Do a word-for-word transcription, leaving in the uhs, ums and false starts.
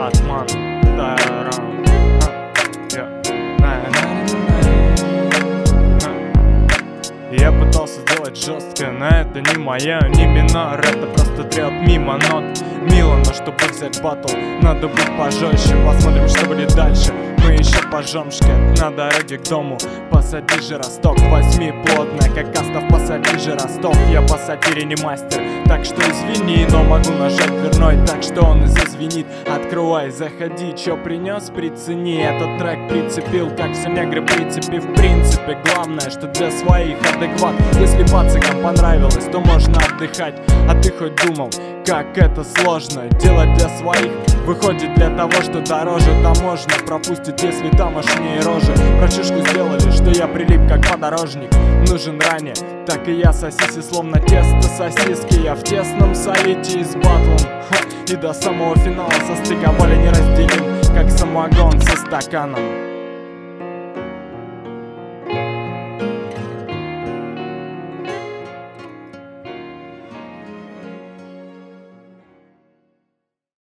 Батман. Тарам. Я пытался сделать жестко, но это не моя, не минор. Это просто трет мимо нот. Мило, но чтобы взять батл, надо быть пожестче. Посмотрим, что будет дальше. Мы еще пожжем шкет на дороге к дому. Посади же росток, возьми плотно, как Астов, посади же Ростов. Я по сатире не мастер, так что извини, но могу нажать дверной, так что он и зазвенит. Открывай, заходи, чё принес, прицени. Этот трек прицепил, как все негры прицепи. В принципе, главное, что для своих адекват. Если пацикам понравилось, то можно отдыхать. А ты хоть думал, как это сложно делать для своих? Выходит для того, что дороже таможня пропустит, если тамошние рожи прочишку сделали, что я прилип как подорожник. Нужен ранее, так и я сосиси словно тесто сосиски. Я в тесном солите и с батлом, ха, и до самого финала состыковали неразделим, как самогон со стаканом.